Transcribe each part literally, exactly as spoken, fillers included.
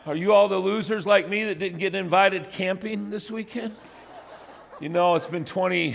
Are you all the losers like me that didn't get invited camping this weekend? You know, it's been twenty,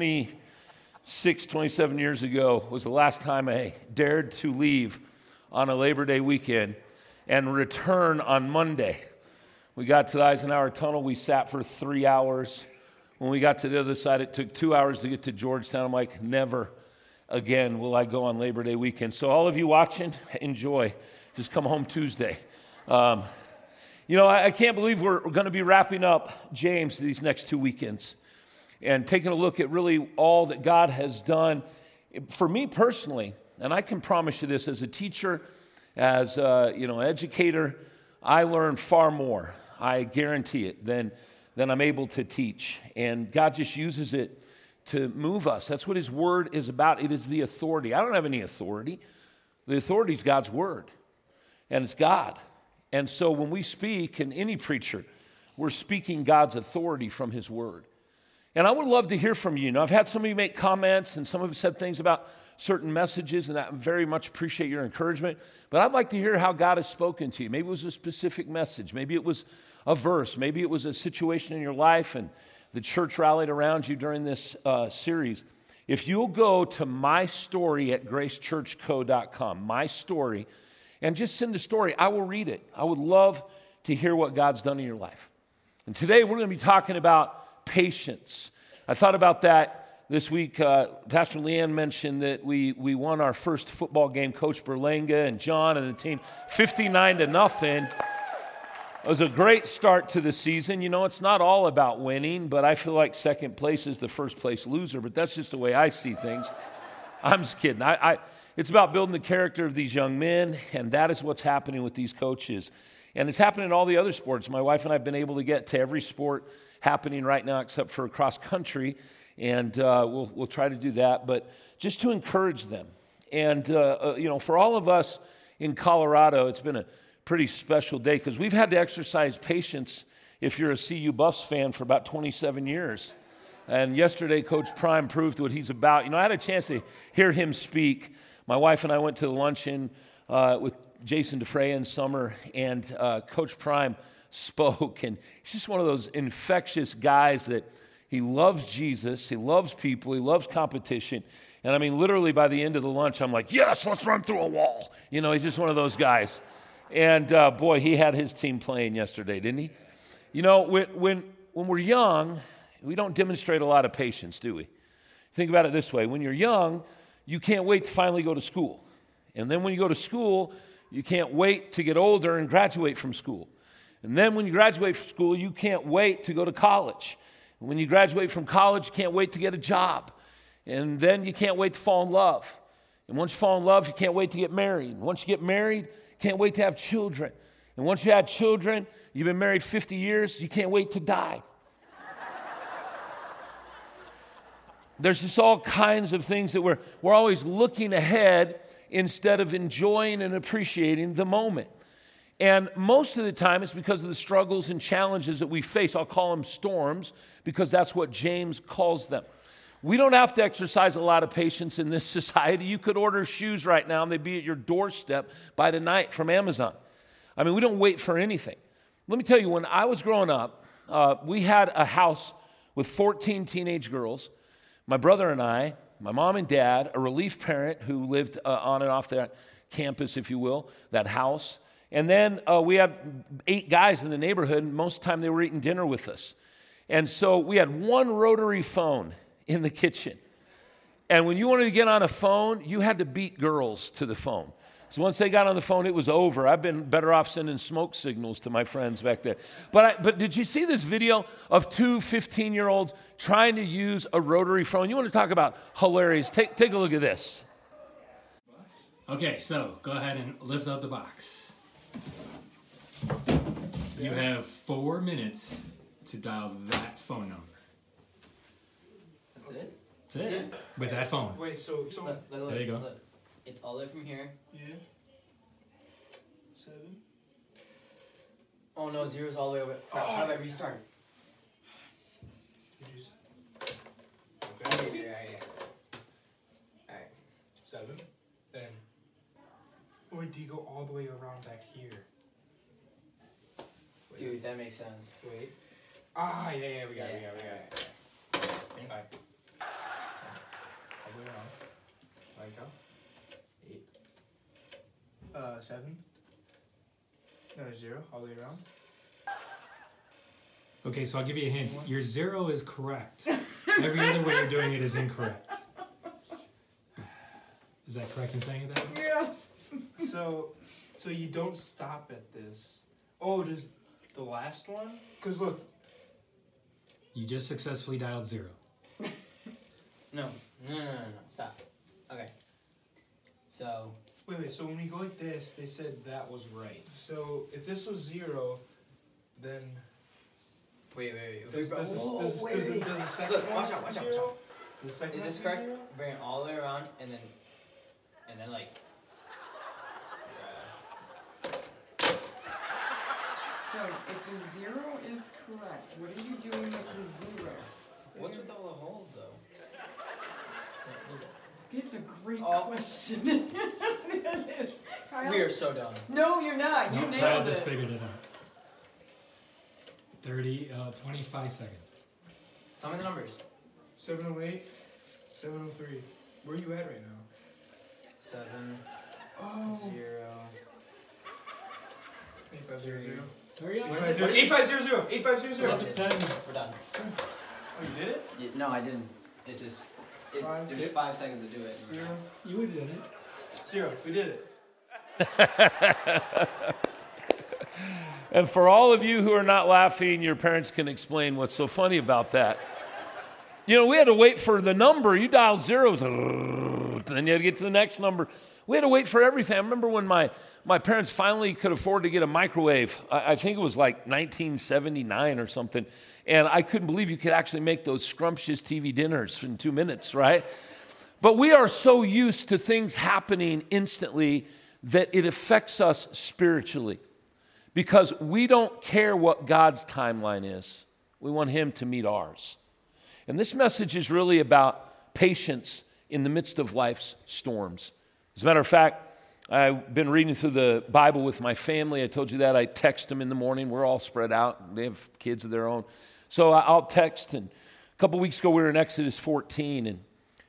twenty-six, twenty-seven years ago was the last time I dared to leave on a Labor Day weekend and return on Monday. We got to the Eisenhower Tunnel. We sat for three hours. When we got to the other side, it took two hours to get to Georgetown. I'm like, never again will I go on Labor Day weekend. So all of you watching, enjoy. Just come home Tuesday. Um, you know, I, I can't believe we're, we're going to be wrapping up James these next two weekends and taking a look at really all that God has done. For me personally, and I can promise you this, as a teacher, as a, you know, an educator, I learn far more, I guarantee it, than, than I'm able to teach. And God just uses it to move us. That's what His Word is about. It is the authority. I don't have any authority. The authority is God's Word, and it's God. And so when we speak, and any preacher, we're speaking God's authority from His Word. And I would love to hear from you. You know, I've had some of you make comments, and some of you said things about certain messages, and I very much appreciate your encouragement. But I'd like to hear how God has spoken to you. Maybe it was a specific message. Maybe it was a verse. Maybe it was a situation in your life, and the church rallied around you during this uh, series. If you'll go to my story at grace church co dot com, my story, and just send a story, I will read it. I would love to hear what God's done in your life. And today we're going to be talking about patience. I thought about that this week. Uh, Pastor Leanne mentioned that we we won our first football game. Coach Berlanga and John and the team, fifty-nine to nothing. It was a great start to the season. You know, it's not all about winning, but I feel like second place is the first place loser. But that's just the way I see things. I'm just kidding. I, I it's about building the character of these young men, and that is what's happening with these coaches. And it's happening in all the other sports. My wife and I have been able to get to every sport happening right now except for cross country, and uh, we'll we'll try to do that. But just to encourage them, and uh, uh, you know, for all of us in Colorado, it's been a pretty special day because we've had to exercise patience. If you're a C U Buffs fan, for about twenty-seven years, and yesterday, Coach Prime proved what he's about. You know, I had a chance to hear him speak. My wife and I went to the luncheon uh, with Jason DeFrey in summer, and uh, Coach Prime spoke, and he's just one of those infectious guys that he loves Jesus, he loves people, he loves competition, and I mean, literally by the end of the lunch, I'm like, yes, let's run through a wall. You know, he's just one of those guys, and uh, boy, he had his team playing yesterday, didn't he? You know, when, when, when we're young, we don't demonstrate a lot of patience, do we? Think about it this way. When you're young, you can't wait to finally go to school, and then when you go to school, you can't wait to get older and graduate from school. And then when you graduate from school, you can't wait to go to college. And when you graduate from college, you can't wait to get a job. And then you can't wait to fall in love. And once you fall in love, you can't wait to get married. And once you get married, you can't wait to have children. And once you have children, you've been married fifty years, you can't wait to die. There's just all kinds of things that we're, we're always looking ahead instead of enjoying and appreciating the moment. And most of the time, it's because of the struggles and challenges that we face. I'll call them storms because that's what James calls them. We don't have to exercise a lot of patience in this society. You could order shoes right now, and they'd be at your doorstep by tonight from Amazon. I mean, we don't wait for anything. Let me tell you, when I was growing up, uh, we had a house with fourteen teenage girls. My brother and I, my mom and dad, a relief parent who lived uh, on and off that campus, if you will, that house. And then uh, we had eight guys in the neighborhood, and most of the time they were eating dinner with us. And so we had one rotary phone in the kitchen. And when you wanted to get on a phone, you had to beat girls to the phone. So once they got on the phone, it was over. I've been better off sending smoke signals to my friends back there. But I, but did you see this video of two fifteen-year-olds trying to use a rotary phone? You want to talk about hilarious? Take, take a look at this. Okay, so go ahead and lift up the box. You have four minutes to dial that phone number. That's it? That's, That's it. it. With that phone. Wait, so, so Look, look, look, there you go. Look. It's all the way from here. Yeah. Seven. Oh no, zero's all the way over. Crap, how do I restart? Okay. Okay, yeah, yeah. Alright. Seven. Then. Or do you go all the way around back here? Dude, that makes sense. Wait. Ah, yeah, yeah, we got it, we got it, we got it. twenty-five. All the way around. There you go. Eight. Uh, seven. Another zero, all the way around. Okay, so I'll give you a hint. Your zero is correct. Every other way you're doing it is incorrect. Is that correct in saying that? Yeah. So, so you don't stop at this. Oh, does the last one? Cause look. You just successfully dialed zero. No, no, no, no, no, no. Stop. Okay. So. Wait, wait. So when we go like this, they said that was right. So if this was zero, then. Wait, wait, wait. Does, does, this, Whoa, does, wait, does, wait. does the second Look, one watch out, watch out, watch zero? out. The second Is one this be correct? zero? Bring it all the way around and then, and then like. So, if the zero is correct, what are you doing with the zero? What's with all the holes though? It's a great Oh. question. It is. Kyle? We are so dumb. No, you're not. You No, nailed Kyle it. just figured it out. thirty, uh, twenty-five seconds. Tell me the numbers. seven oh eight, seven oh three. Where are you at right now? Seven, Oh. zero. eight five zero zero. Hurry up. What is it? eight five zero zero. eight five zero zero. Eleven, ten. We're done. Oh, you did it? Yeah, no, I didn't. It just. It, Five, there's eight. five seconds to do it. Zero. You would have done it. Zero. We did it. And for all of you who are not laughing, your parents can explain what's so funny about that. You know, we had to wait for the number. You dial zeros, and then you had to get to the next number. We had to wait for everything. I remember when my, my parents finally could afford to get a microwave. I, I think it was like nineteen seventy-nine or something. And I couldn't believe you could actually make those scrumptious T V dinners in two minutes, right? But we are so used to things happening instantly that it affects us spiritually because we don't care what God's timeline is. We want Him to meet ours. And this message is really about patience in the midst of life's storms. As a matter of fact, I've been reading through the Bible with my family. I told you that. I text them in the morning. We're all spread out. They have kids of their own. So I'll text. And a couple weeks ago, we were in Exodus fourteen, and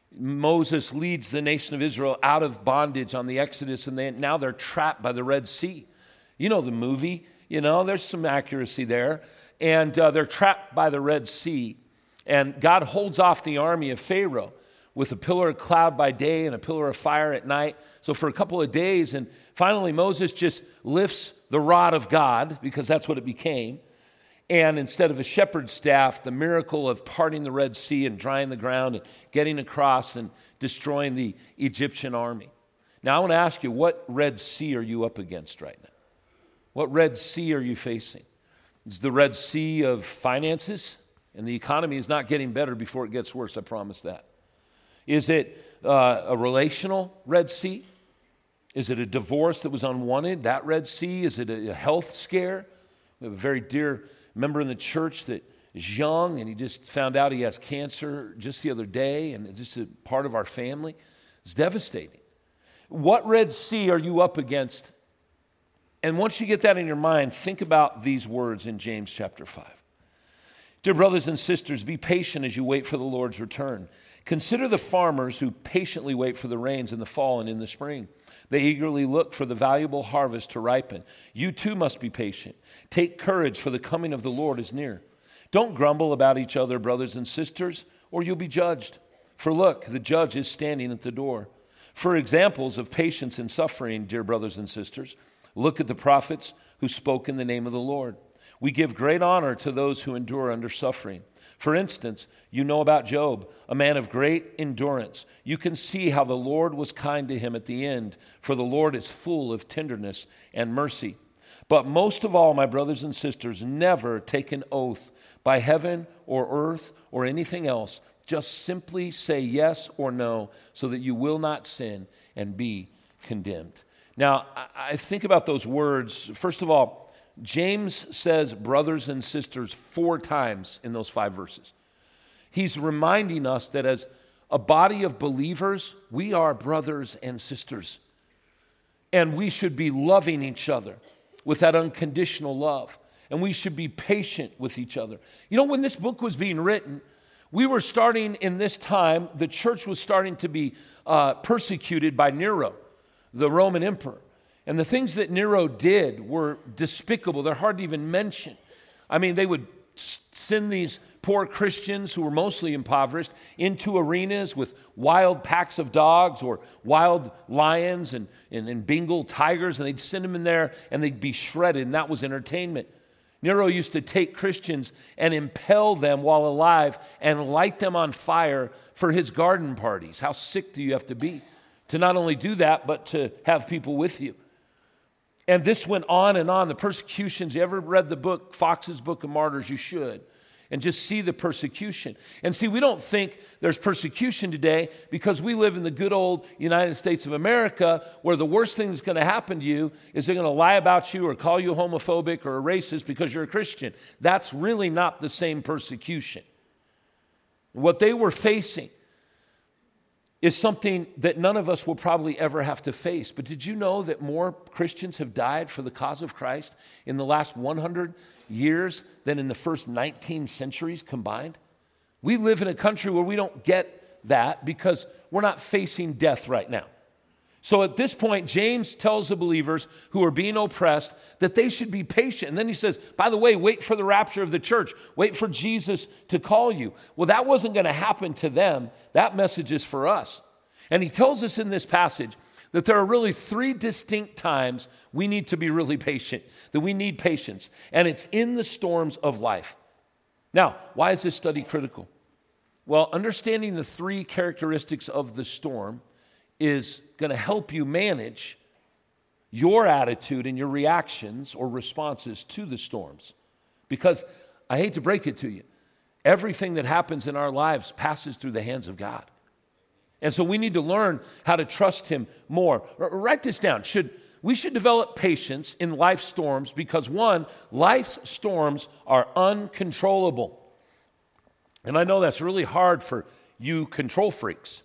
Moses leads the nation of Israel out of bondage on the Exodus, and they, now they're trapped by the Red Sea. You know the movie. You know, there's some accuracy there. And uh, they're trapped by the Red Sea. And God holds off the army of Pharaoh with a pillar of cloud by day and a pillar of fire at night. So for a couple of days, and finally Moses just lifts the rod of God, because that's what it became. And instead of a shepherd's staff, the miracle of parting the Red Sea and drying the ground and getting across and destroying the Egyptian army. Now I want to ask you, what Red Sea are you up against right now? What Red Sea are you facing? Is the Red Sea of finances? And the economy is not getting better before it gets worse, I promise that. Is it uh, a relational Red Sea? Is it a divorce that was unwanted, that Red Sea? Is it a health scare? We have a very dear member in the church that is young, and he just found out he has cancer just the other day, and it's just a part of our family. It's devastating. What Red Sea are you up against? And once you get that in your mind, think about these words in James chapter five. Dear brothers and sisters, be patient as you wait for the Lord's return. Consider the farmers who patiently wait for the rains in the fall and in the spring. They eagerly look for the valuable harvest to ripen. You too must be patient. Take courage, for the coming of the Lord is near. Don't grumble about each other, brothers and sisters, or you'll be judged. For look, the judge is standing at the door. For examples of patience and suffering, dear brothers and sisters, look at the prophets who spoke in the name of the Lord. We give great honor to those who endure under suffering. For instance, you know about Job, a man of great endurance. You can see how the Lord was kind to him at the end, for the Lord is full of tenderness and mercy. But most of all, my brothers and sisters, never take an oath by heaven or earth or anything else. Just simply say yes or no so that you will not sin and be condemned. Now, I think about those words. First of all, James says brothers and sisters four times in those five verses. He's reminding us that as a body of believers, we are brothers and sisters. And we should be loving each other with that unconditional love. and we should be patient with each other. You know, when this book was being written, we were starting in this time, the church was starting to be uh, persecuted by Nero, the Roman emperor. And the things that Nero did were despicable. They're hard to even mention. I mean, they would send these poor Christians who were mostly impoverished into arenas with wild packs of dogs or wild lions and, and, and Bengal tigers, and they'd send them in there and they'd be shredded, and that was entertainment. Nero used to take Christians and impale them while alive and light them on fire for his garden parties. How sick do you have to be to not only do that, but to have people with you? And this went on and on. The persecutions, you ever read the book, Fox's Book of Martyrs? You should. And just see the persecution. And see, we don't think there's persecution today because we live in the good old United States of America, where the worst thing that's going to happen to you is they're going to lie about you or call you homophobic or a racist because you're a Christian. That's really not the same persecution. What they were facing is something that none of us will probably ever have to face. But did you know that more Christians have died for the cause of Christ in the last one hundred years than in the first nineteen centuries combined? We live in a country where we don't get that because we're not facing death right now. So at this point, James tells the believers who are being oppressed that they should be patient. And then he says, by the way, wait for the rapture of the church. Wait for Jesus to call you. Well, that wasn't going to happen to them. That message is for us. And he tells us in this passage that there are really three distinct times we need to be really patient, that we need patience. And it's in the storms of life. Now, why is this study critical? Well, understanding the three characteristics of the storm is going to help you manage your attitude and your reactions or responses to the storms. Because I hate to break it to you, everything that happens in our lives passes through the hands of God. And so we need to learn how to trust him more. R- write this down. Should, we should develop patience in life's storms because, one, life's storms are uncontrollable. And I know that's really hard for you control freaks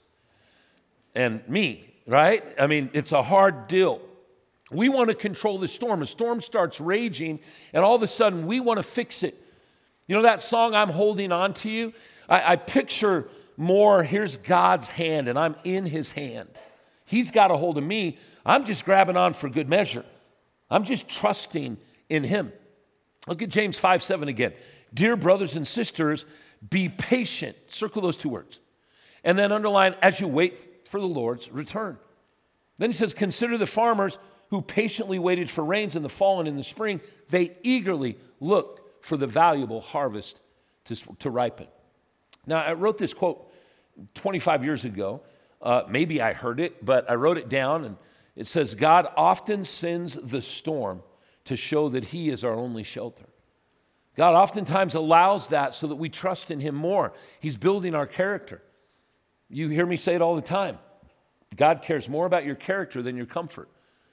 and me, right? I mean, it's a hard deal. We want to control the storm. A storm starts raging, and all of a sudden, we want to fix it. You know that song, I'm Holding On to You? I, I picture more, here's God's hand, and I'm in his hand. He's got a hold of me. I'm just grabbing on for good measure. I'm just trusting in him. Look at James five seven again. Dear brothers and sisters, be patient. Circle those two words. And then underline, as you wait for the Lord's return. Then he says, consider the farmers who patiently waited for rains in the fall and in the spring. They eagerly look for the valuable harvest to, to ripen. Now, I wrote this quote twenty-five years ago. Uh, maybe I heard it, but I wrote it down, and it says, God often sends the storm to show that he is our only shelter. God oftentimes allows that so that we trust in him more. He's building our character. You hear me say it all the time. God cares more about your character than your comfort,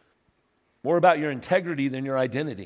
more about your integrity than your identity.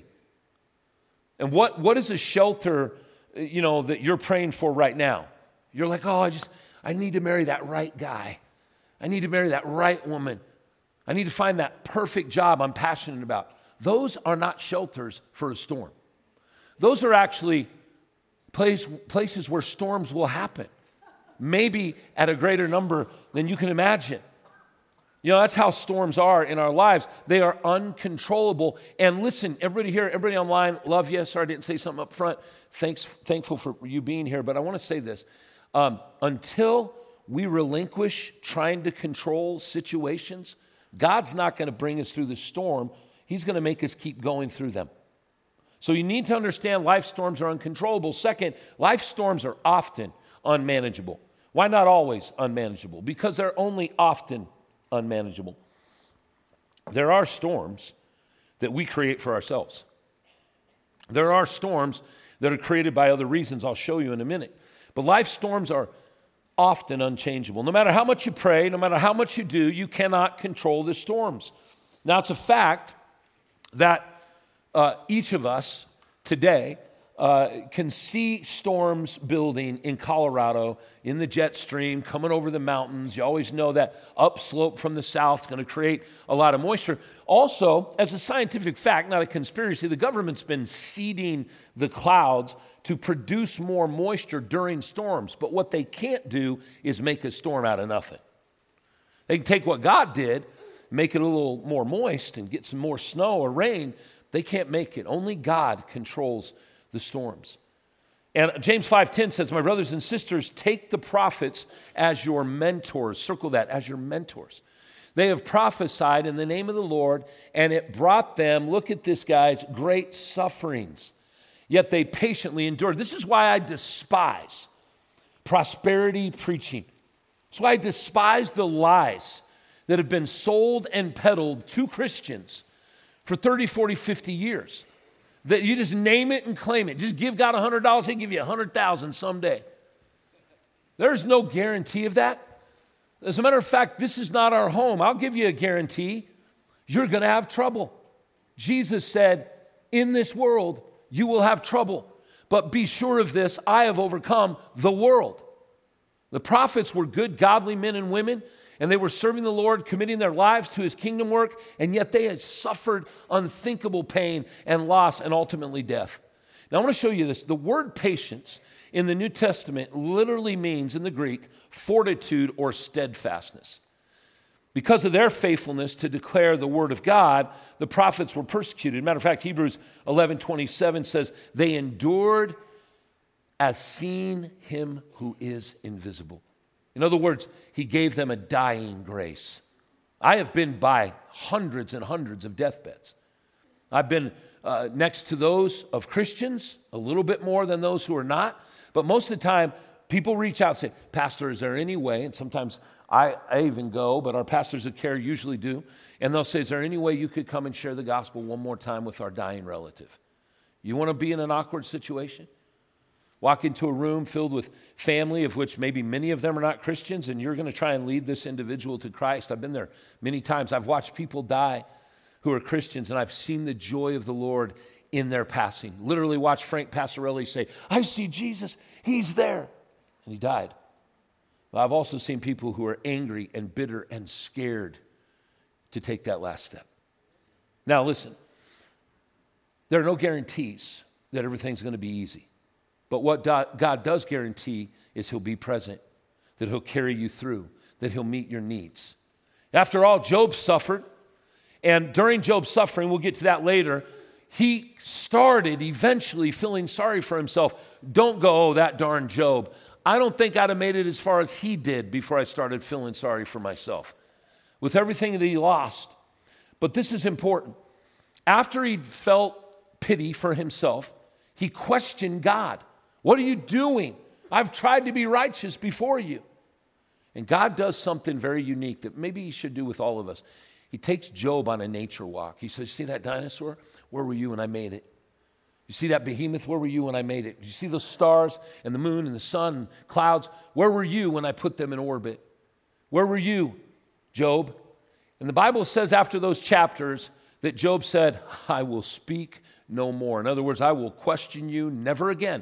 And what, what is a shelter, you know, that you're praying for right now? You're like, oh, I just, I need to marry that right guy. I need to marry that right woman. I need to find that perfect job I'm passionate about. Those are not shelters for a storm. Those are actually place, places where storms will happen. Maybe at a greater number than you can imagine. You know, that's how storms are in our lives. They are uncontrollable. And listen, everybody here, everybody online, love you. Sorry I didn't say something up front. Thanks, thankful for you being here. But I want to say this. Um, until we relinquish trying to control situations, God's not going to bring us through the storm. He's going to make us keep going through them. So you need to understand life storms are uncontrollable. Second, life storms are often unmanageable. Why not always unmanageable? Because they're only often unmanageable. There are storms that we create for ourselves. There are storms that are created by other reasons. I'll show you in a minute. But life storms are often unchangeable. No matter how much you pray, no matter how much you do, you cannot control the storms. Now, it's a fact that uh, each of us today uh, can see storms building in Colorado, in the jet stream, coming over the mountains. You always know that upslope from the south is going to create a lot of moisture. Also, as a scientific fact, not a conspiracy, the government's been seeding the clouds to produce more moisture during storms. But what they can't do is make a storm out of nothing. They can take what God did, make it a little more moist and get some more snow or rain. They can't make it. Only God controls the storms. And James five ten says, my brothers and sisters, take the prophets as your mentors. Circle that, as your mentors. They have prophesied in the name of the Lord, and it brought them, look at this, guys, great sufferings. Yet they patiently endured. This is why I despise prosperity preaching. That's why I despise the lies that have been sold and peddled to Christians for thirty, forty, fifty years. That you just name it and claim it. Just give God one hundred dollars, he'll give you one hundred thousand dollars someday. There's no guarantee of that. As a matter of fact, this is not our home. I'll give you a guarantee. You're going to have trouble. Jesus said, in this world, you will have trouble. But be sure of this, I have overcome the world. The prophets were good, godly men and women, and they were serving the Lord, committing their lives to his kingdom work, and yet they had suffered unthinkable pain and loss and ultimately death. Now I want to show you this. The word patience in the New Testament literally means in the Greek fortitude or steadfastness. Because of their faithfulness to declare the word of God, the prophets were persecuted. Matter of fact, Hebrews eleven twenty-seven says, they endured as seeing him who is invisible. In other words, he gave them a dying grace. I have been by hundreds and hundreds of deathbeds. I've been uh, next to those of Christians, a little bit more than those who are not. But most of the time, people reach out and say, Pastor, is there any way? And sometimes I, I even go, but our pastors of care usually do. And they'll say, is there any way you could come and share the gospel one more time with our dying relative? You want to be in an awkward situation? Walk into a room filled with family, of which maybe many of them are not Christians, and you're going to try and lead this individual to Christ. I've been there many times. I've watched people die who are Christians, and I've seen the joy of the Lord in their passing. Literally watched Frank Passarelli say, I see Jesus, he's there. And he died. But I've also seen people who are angry and bitter and scared to take that last step. Now listen, there are no guarantees that everything's going to be easy. But what God does guarantee is he'll be present, that he'll carry you through, that he'll meet your needs. After all, Job suffered, and during Job's suffering, we'll get to that later, he started eventually feeling sorry for himself. Don't go, oh, that darn Job. I don't think I'd have made it as far as he did before I started feeling sorry for myself with everything that he lost. But this is important. After he'd felt pity for himself, he questioned God. What are you doing? I've tried to be righteous before you. And God does something very unique that maybe he should do with all of us. He takes Job on a nature walk. He says, see that dinosaur? Where were you when I made it? You see that behemoth? Where were you when I made it? You see those stars and the moon and the sun and clouds? Where were you when I put them in orbit? Where were you, Job? And the Bible says after those chapters that Job said, I will speak no more. In other words, I will question you never again.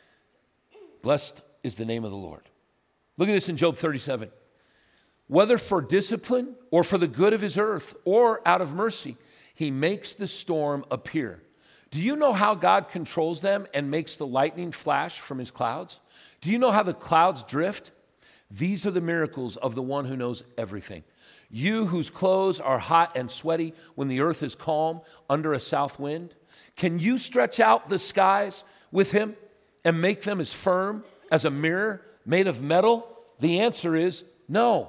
Blessed is the name of the Lord. Look at this in Job thirty-seven. Whether for discipline or for the good of his earth or out of mercy, he makes the storm appear. Do you know how God controls them and makes the lightning flash from his clouds? Do you know how the clouds drift? These are the miracles of the one who knows everything. You whose clothes are hot and sweaty when the earth is calm under a south wind, can you stretch out the skies with him and make them as firm as a mirror made of metal? The answer is no.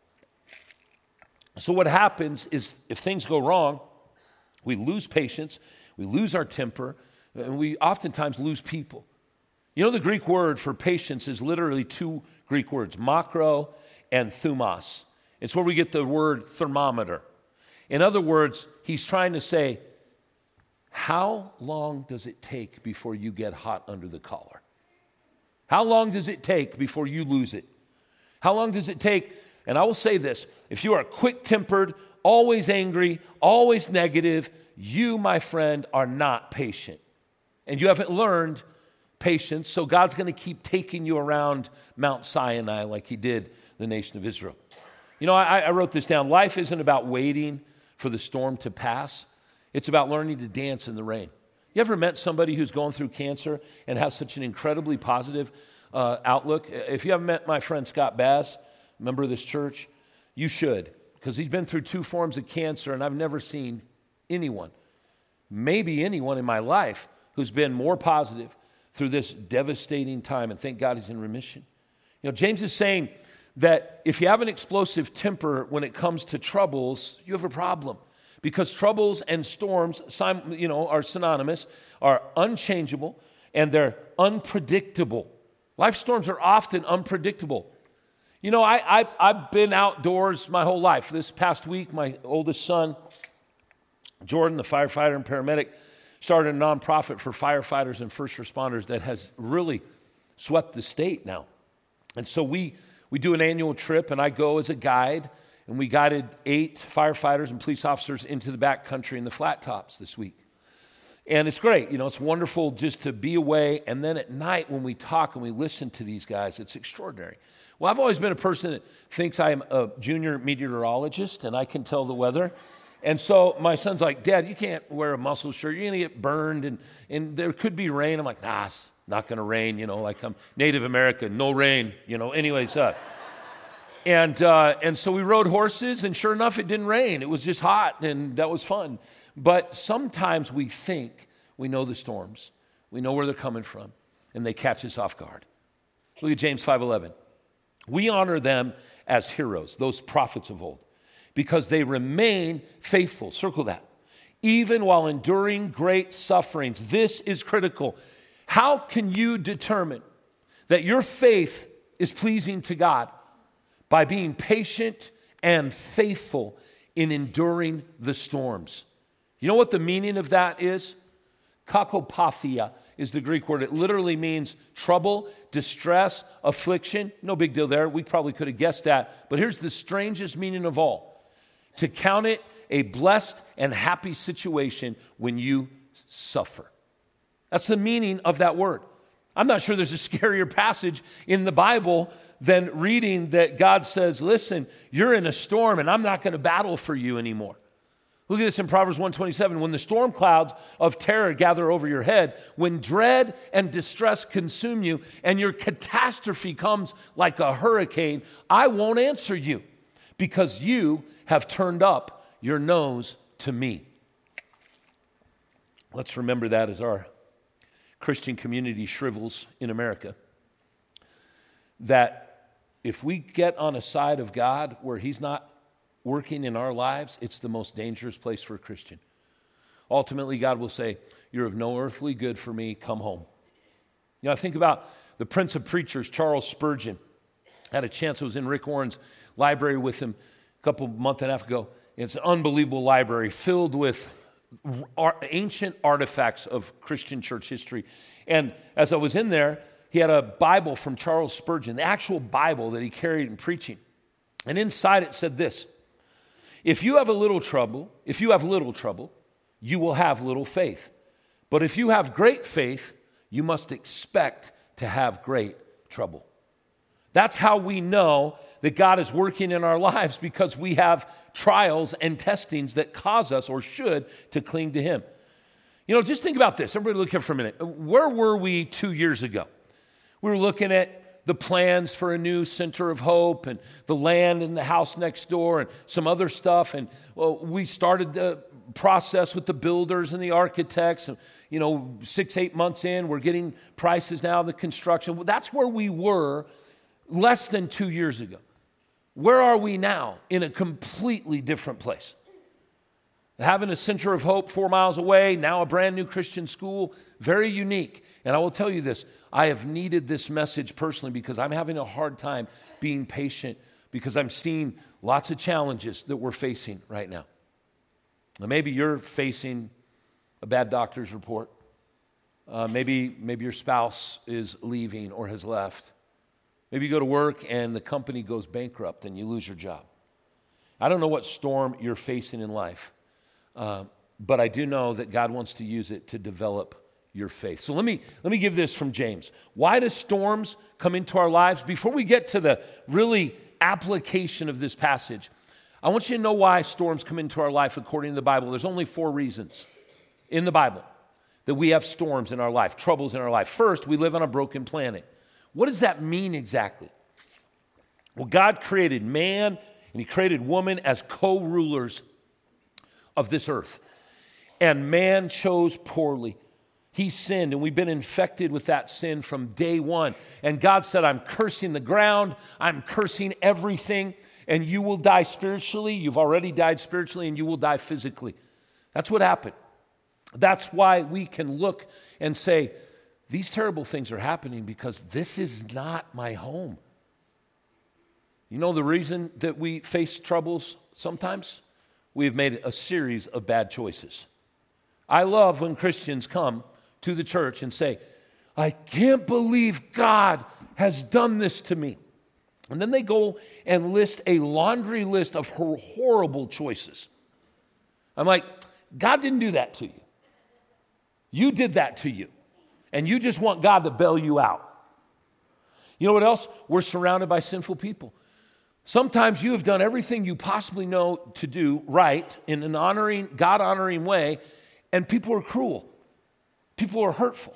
So what happens is if things go wrong, we lose patience, we lose our temper, and we oftentimes lose people. You know, the Greek word for patience is literally two Greek words, makro and thumos. It's where we get the word thermometer. In other words, he's trying to say, how long does it take before you get hot under the collar? How long does it take before you lose it? How long does it take? And I will say this, if you are quick-tempered, always angry, always negative, you, my friend, are not patient. And you haven't learned patience, so God's going to keep taking you around Mount Sinai like he did the nation of Israel. You know, I, I wrote this down. Life isn't about waiting for the storm to pass. It's about learning to dance in the rain. You ever met somebody who's going through cancer and has such an incredibly positive uh, outlook? If you haven't met my friend Scott Bass, member of this church, you should, because he's been through two forms of cancer, and I've never seen anyone, maybe anyone in my life, who's been more positive through this devastating time, and thank God he's in remission. You know, James is saying that if you have an explosive temper when it comes to troubles, you have a problem. Because troubles and storms, you know, are synonymous, are unchangeable, and they're unpredictable. Life storms are often unpredictable. You know, I, I, I've been outdoors my whole life. This past week, my oldest son, Jordan, the firefighter and paramedic, started a nonprofit for firefighters and first responders that has really swept the state now. And so we we do an annual trip, and I go as a guide, and we guided eight firefighters and police officers into the back country in the flat tops this week. And it's great. You know, it's wonderful just to be away. And then at night when we talk and we listen to these guys, it's extraordinary. Well, I've always been a person that thinks I am a junior meteorologist and I can tell the weather. And so my son's like, Dad, you can't wear a muscle shirt. You're going to get burned, and, and there could be rain. I'm like, nah, it's not going to rain. You know, like I'm Native American, no rain, you know. Anyways, uh, and, uh, and so we rode horses, and sure enough, it didn't rain. It was just hot, and that was fun. But sometimes we think we know the storms. We know where they're coming from, and they catch us off guard. Look at James five eleven. We honor them as heroes, those prophets of old, because they remain faithful. Circle that. Even while enduring great sufferings. This is critical. How can you determine that your faith is pleasing to God? By being patient and faithful in enduring the storms. You know what the meaning of that is? Kakopathia is the Greek word. It literally means trouble, distress, affliction. No big deal there. We probably could have guessed that. But here's the strangest meaning of all. To count it a blessed and happy situation when you suffer. That's the meaning of that word. I'm not sure there's a scarier passage in the Bible than reading that God says, listen, you're in a storm and I'm not going to battle for you anymore. Look at this in Proverbs one twenty-seven. When the storm clouds of terror gather over your head, when dread and distress consume you and your catastrophe comes like a hurricane, I won't answer you because you have turned up your nose to me. Let's remember that as our Christian community shrivels in America. That if we get on a side of God where he's not working in our lives, it's the most dangerous place for a Christian. Ultimately, God will say, you're of no earthly good for me, come home. You know, I think about the Prince of Preachers, Charles Spurgeon. I had a chance, I was in Rick Warren's library with him a couple months and a half ago. It's an unbelievable library filled with ancient artifacts of Christian church history. And as I was in there, he had a Bible from Charles Spurgeon, the actual Bible that he carried in preaching. And inside it said this: if you have a little trouble, if you have little trouble, you will have little faith. But if you have great faith, you must expect to have great trouble. That's how we know that God is working in our lives, because we have trials and testings that cause us, or should, to cling to him. You know, just think about this. Everybody look here for a minute. Where were we two years ago? We were looking at the plans for a new Center of Hope and the land and the house next door and some other stuff. And well, we started the process with the builders and the architects. And, you know, six, eight months in, we're getting prices now, the construction. Well, that's where we were less than two years ago. Where are we now? In a completely different place. Having a Center of Hope four miles away, now a brand new Christian school, very unique. And I will tell you this, I have needed this message personally because I'm having a hard time being patient, because I'm seeing lots of challenges that we're facing right now. Now, maybe you're facing a bad doctor's report. Uh, maybe, maybe your spouse is leaving or has left. Maybe you go to work and the company goes bankrupt and you lose your job. I don't know what storm you're facing in life, uh, but I do know that God wants to use it to develop your faith. So let me, let me give this from James. Why do storms come into our lives? Before we get to the really application of this passage, I want you to know why storms come into our life according to the Bible. There's only four reasons in the Bible that we have storms in our life, troubles in our life. First, we live on a broken planet. What does that mean exactly? Well, God created man and he created woman as co-rulers of this earth. And man chose poorly. He sinned, and we've been infected with that sin from day one. And God said, I'm cursing the ground, I'm cursing everything, and you will die spiritually. You've already died spiritually, and you will die physically. That's what happened. That's why we can look and say, these terrible things are happening because this is not my home. You know the reason that we face troubles sometimes? We've made a series of bad choices. I love when Christians come to the church and say, I can't believe God has done this to me. And then they go and list a laundry list of her horrible choices. I'm like, God didn't do that to you. You did that to you. And you just want God to bail you out. You know what else? We're surrounded by sinful people. Sometimes you have done everything you possibly know to do right in an honoring, God-honoring way, and people are cruel. People are hurtful.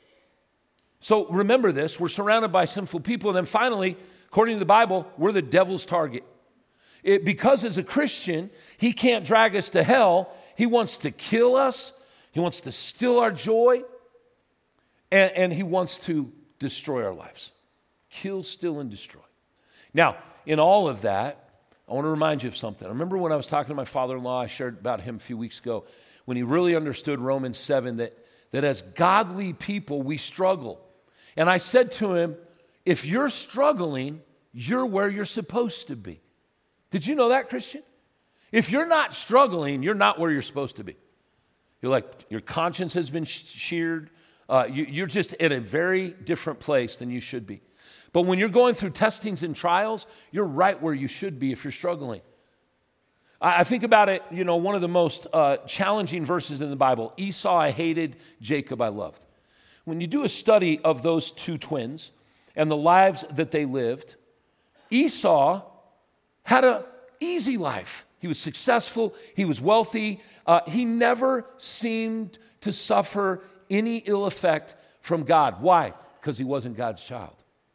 So remember this, we're surrounded by sinful people. And then finally, according to the Bible, we're the devil's target. It, because as a Christian, he can't drag us to hell. He wants to kill us. He wants to steal our joy. And, and he wants to destroy our lives. Kill, steal, and destroy. Now, in all of that, I want to remind you of something. I remember when I was talking to my father-in-law, I shared about him a few weeks ago, when he really understood Romans seven, that, that as godly people, we struggle. And I said to him, if you're struggling, you're where you're supposed to be. Did you know that, Christian? If you're not struggling, you're not where you're supposed to be. You're like, your conscience has been sheared. Uh, you, you're just in a very different place than you should be. But when you're going through testings and trials, you're right where you should be if you're struggling. I, I think about it, you know, one of the most uh, challenging verses in the Bible, Esau I hated, Jacob I loved. When you do a study of those two twins and the lives that they lived, Esau had an easy life. He was successful. He was wealthy. Uh, he never seemed to suffer any ill effect from God. Why? Because he wasn't God's child.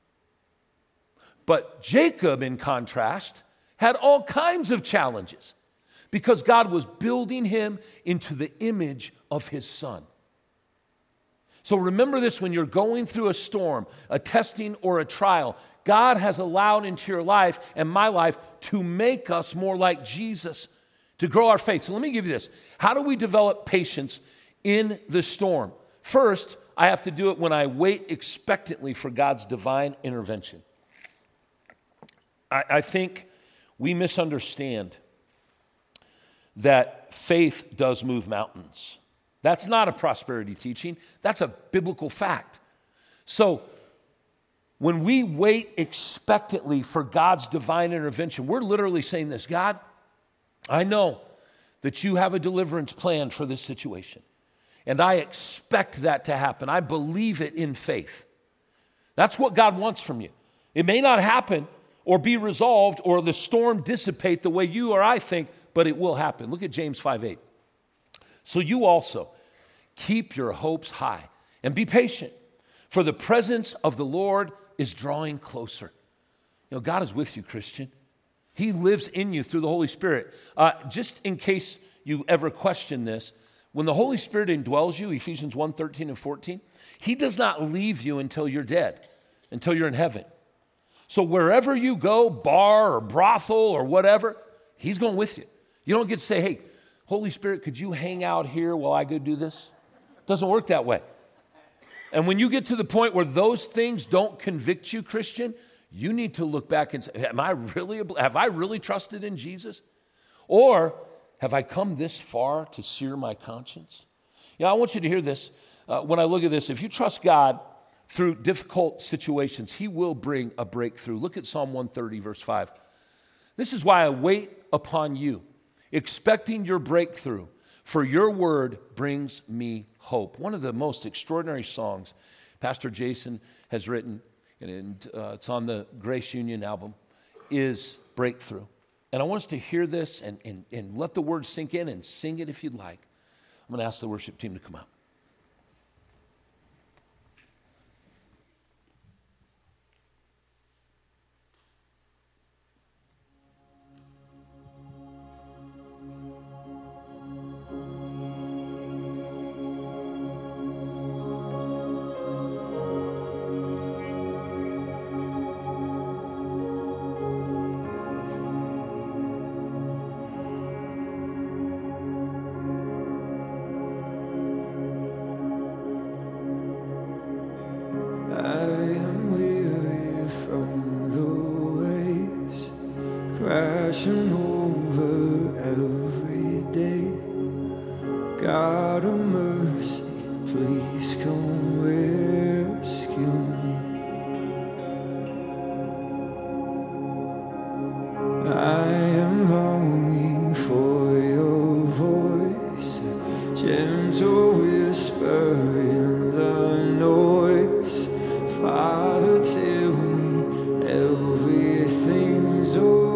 But Jacob, in contrast, had all kinds of challenges because God was building him into the image of his son. So remember this when you're going through a storm, a testing, or a trial. God has allowed into your life and my life to make us more like Jesus, to grow our faith. So let me give you this. How do we develop patience in the storm? First, I have to do it when I wait expectantly for God's divine intervention. I, I think we misunderstand that faith does move mountains. That's not a prosperity teaching. That's a biblical fact. So when we wait expectantly for God's divine intervention, we're literally saying this, God, I know that you have a deliverance plan for this situation, and I expect that to happen. I believe it in faith. That's what God wants from you. It may not happen or be resolved or the storm dissipate the way you or I think, but it will happen. Look at James five eight. So you also keep your hopes high and be patient, for the presence of the Lord is drawing closer. You know, God is with you, Christian. He lives in you through the Holy Spirit. Uh, just in case you ever question this, when the Holy Spirit indwells you, Ephesians one thirteen and fourteen, he does not leave you until you're dead, until you're in heaven. So wherever you go, bar or brothel or whatever, he's going with you. You don't get to say, hey, Holy Spirit, could you hang out here while I go do this? It doesn't work that way. And when you get to the point where those things don't convict you, Christian, you need to look back and say, am I really, have I really trusted in Jesus? Or have I come this far to sear my conscience? You know, I want you to hear this. Uh, when I look at this, if you trust God through difficult situations, he will bring a breakthrough. Look at Psalm one thirty, verse five. This is why I wait upon you, expecting your breakthrough. For your word brings me hope. One of the most extraordinary songs Pastor Jason has written, and uh, it's on the Grace Union album, is Breakthrough. And I want us to hear this and, and, and let the words sink in and sing it if you'd like. I'm going to ask the worship team to come out. Crashing over every day. God of mercy, please come rescue me. I am longing for your voice, a gentle whisper in the noise. Father, tell me everything's over.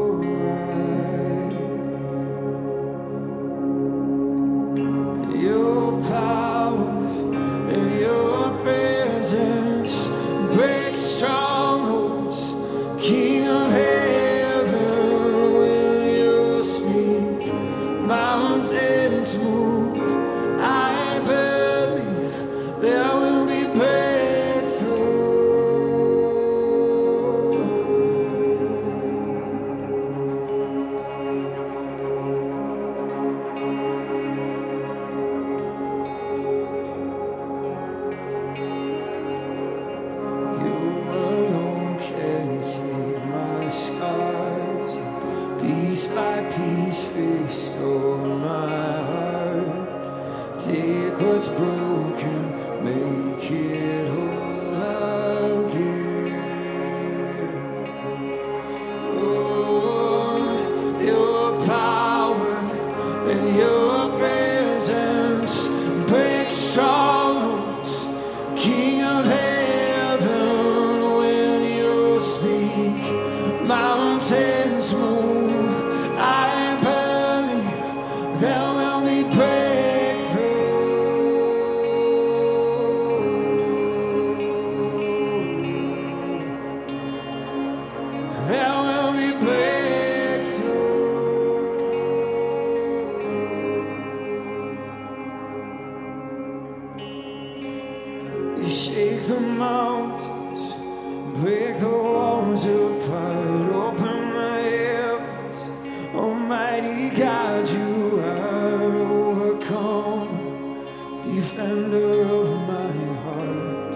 Shake the mountains, break the walls apart, open the heavens. Almighty God, you are overcome, defender of my heart.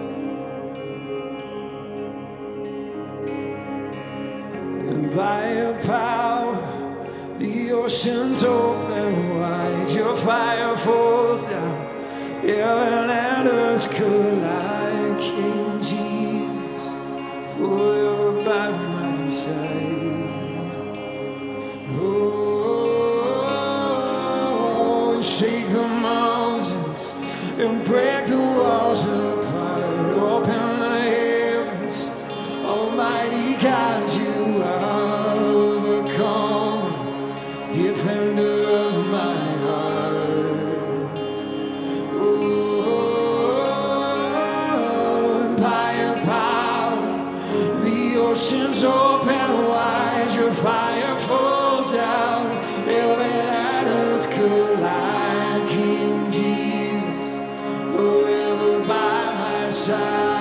And by your power, the oceans open wide, your fire falls down. Heaven and earth collide, King Jesus, forever by my side. Oh, shake the mountains and break the walls apart, open the heavens. Almighty God, you are overcome, defender of my heart. Oceans open wide, your fire falls down, heaven and earth collide, King Jesus, forever by my side.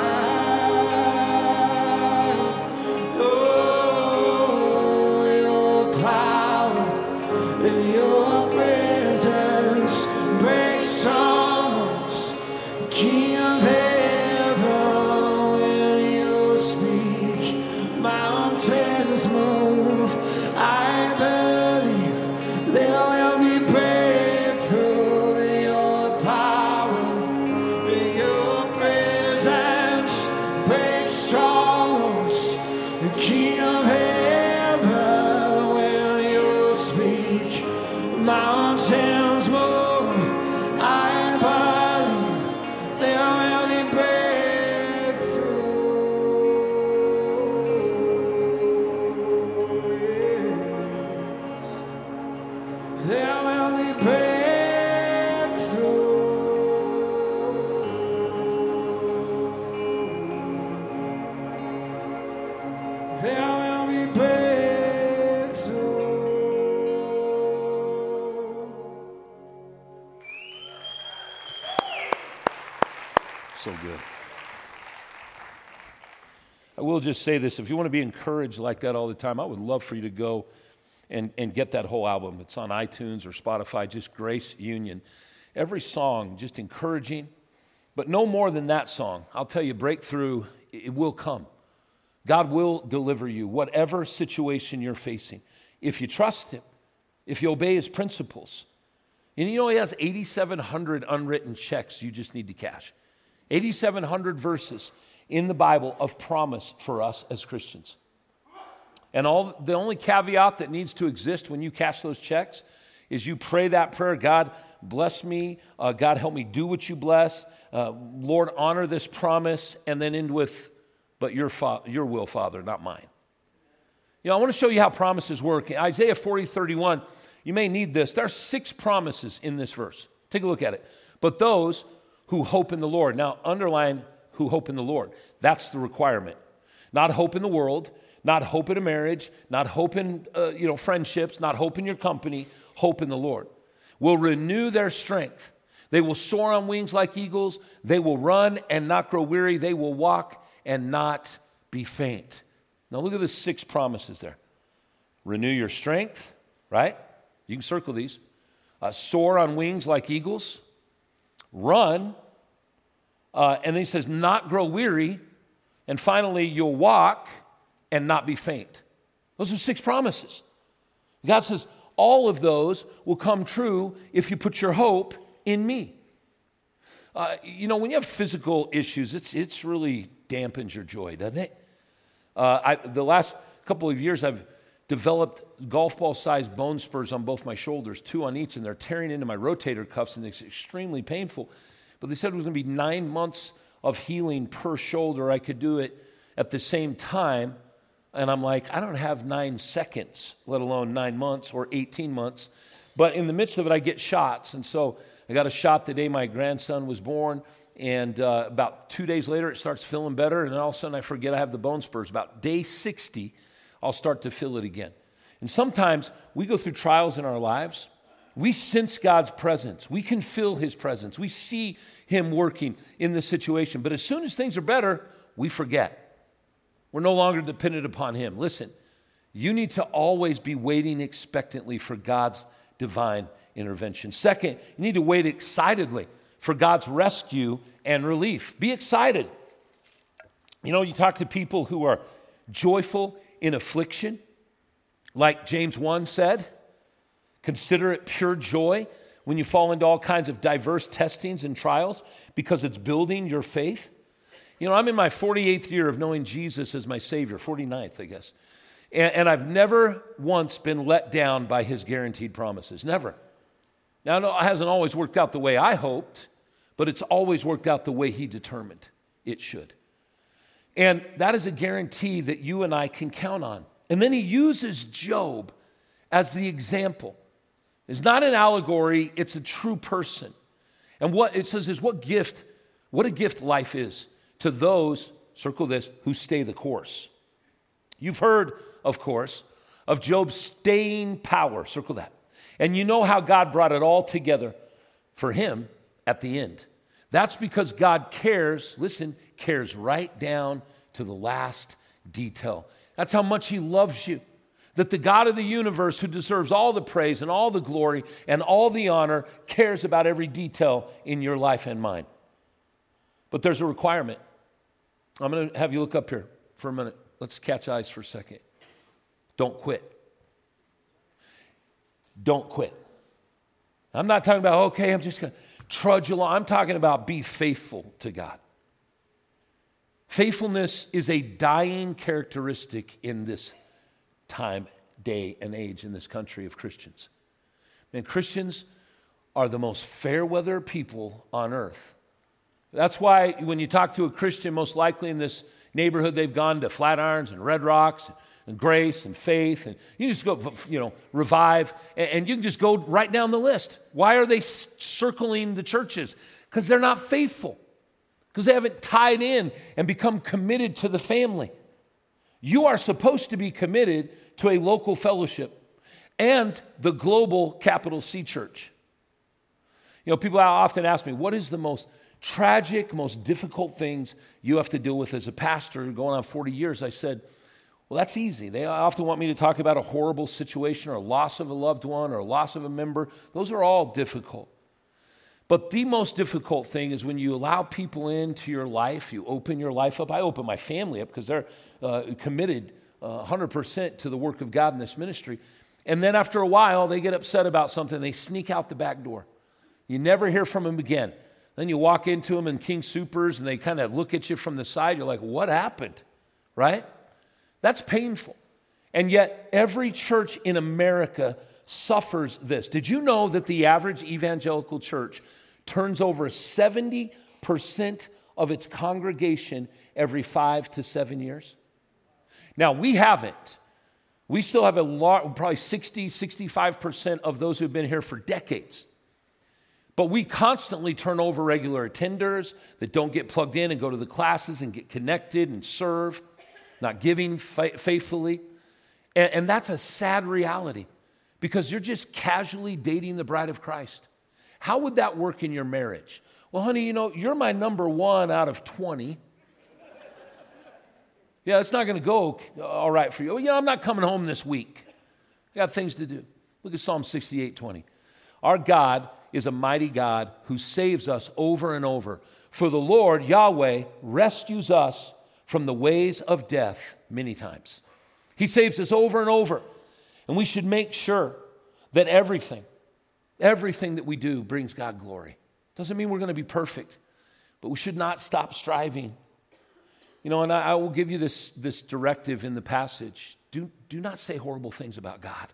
Oh, your power and your presence break songs, King of heaven, when you speak, mountains move. I believe there will be breakthrough in your power, in your presence, break strongholds. The King of heaven, when you speak, mountains move. So good. I will just say this. If you want to be encouraged like that all the time, I would love for you to go and, and get that whole album. It's on iTunes or Spotify, just Grace Union. Every song, just encouraging, but no more than that song. I'll tell you, breakthrough, it will come. God will deliver you, whatever situation you're facing. If you trust him, if you obey his principles. And you know, he has eighty-seven hundred unwritten checks you just need to cash. eighty-seven hundred verses in the Bible of promise for us as Christians. And all the only caveat that needs to exist when you cash those checks is you pray that prayer, God, bless me. Uh, God, help me do what you bless. Uh, Lord, honor this promise. And then end with, but your, fa- your will, Father, not mine. You know, I want to show you how promises work. In Isaiah forty thirty-one, you may need this. There are six promises in this verse. Take a look at it. But those who hope in the Lord. Now, underline who hope in the Lord. That's the requirement. Not hope in the world, not hope in a marriage, not hope in uh, you know, friendships, not hope in your company, hope in the Lord. Will renew their strength. They will soar on wings like eagles. They will run and not grow weary. They will walk and not be faint. Now look at the six promises there. Renew your strength, right? You can circle these. Uh, soar on wings like eagles. Run. Uh, and then he says, not grow weary. And finally, you'll walk and not be faint. Those are six promises. God says, all of those will come true if you put your hope in me. Uh, you know, when you have physical issues, it's it's really dampens your joy, doesn't it? Uh, I, the last couple of years, I've developed golf ball-sized bone spurs on both my shoulders, two on each, and they're tearing into my rotator cuffs, and it's extremely painful. But they said it was going to be nine months of healing per shoulder. I could do it at the same time. And I'm like, I don't have nine seconds, let alone nine months or eighteen months. But in the midst of it, I get shots. And so I got a shot the day my grandson was born. And uh, about two days later, it starts feeling better. And then all of a sudden, I forget I have the bone spurs. About day sixty, I'll start to feel it again. And sometimes we go through trials in our lives. We sense God's presence. We can feel his presence. We see him working in the situation. But as soon as things are better, we forget. We're no longer dependent upon him. Listen, you need to always be waiting expectantly for God's divine intervention. Second, you need to wait excitedly for God's rescue and relief. Be excited. You know, you talk to people who are joyful in affliction, like James one said, consider it pure joy when you fall into all kinds of diverse testings and trials because it's building your faith. You know, I'm in my forty-eighth year of knowing Jesus as my Savior, forty-ninth, I guess. And, and I've never once been let down by his guaranteed promises, never. Now, it hasn't always worked out the way I hoped, but it's always worked out the way he determined it should. And that is a guarantee that you and I can count on. And then he uses Job as the example. It's not an allegory, it's a true person. And what it says is what gift, what a gift life is to those, circle this, who stay the course. You've heard, of course, of Job's staying power, circle that. And you know how God brought it all together for him at the end. That's because God cares, listen, cares right down to the last detail. That's how much he loves you. That the God of the universe, who deserves all the praise and all the glory and all the honor, cares about every detail in your life and mine. But there's a requirement. I'm going to have you look up here for a minute. Let's catch eyes for a second. Don't quit. Don't quit. I'm not talking about, okay, I'm just going to trudge along. I'm talking about be faithful to God. Faithfulness is a dying characteristic in this time, day, and age in this country of Christians. And Christians are the most fair weather people on earth. That's why when you talk to a Christian, most likely in this neighborhood, they've gone to Flatirons and Red Rocks and Grace and Faith, and you just go, you know, Revive, and you can just go right down the list. Why are they circling the churches? Because they're not faithful. Because they haven't tied in and become committed to the family. You are supposed to be committed to a local fellowship and the global capital C church. You know, people often ask me, what is the most tragic, most difficult things you have to deal with as a pastor going on forty years. I said, well, that's easy. They often want me to talk about a horrible situation or a loss of a loved one or a loss of a member. Those are all difficult. But the most difficult thing is when you allow people into your life, you open your life up. I open my family up because they're uh, committed uh, one hundred percent to the work of God in this ministry. And then after a while, they get upset about something. They sneak out the back door. You never hear from them again. Then you walk into them in King Soopers and they kind of look at you from the side. You're like, what happened? Right? That's painful. And yet every church in America suffers this. Did you know that the average evangelical church turns over seventy percent of its congregation every five to seven years? Now, we haven't. We still have a lot, probably sixty, sixty-five percent of those who've been here for decades. But we constantly turn over regular attenders that don't get plugged in and go to the classes and get connected and serve, not giving fa- faithfully. And, and that's a sad reality because you're just casually dating the bride of Christ. How would that work in your marriage? Well, honey, you know, you're my number one out of twenty. Yeah, it's not going to go all right for you. Well, you know, I'm not coming home this week. I got things to do. Look at Psalm sixty-eight twenty. Our God is a mighty God who saves us over and over. For the Lord, Yahweh, rescues us from the ways of death many times. He saves us over and over. And we should make sure that everything, everything that we do brings God glory. Doesn't mean we're going to be perfect, but we should not stop striving. You know, and I, I will give you this, this directive in the passage. Do, do not say horrible things about God.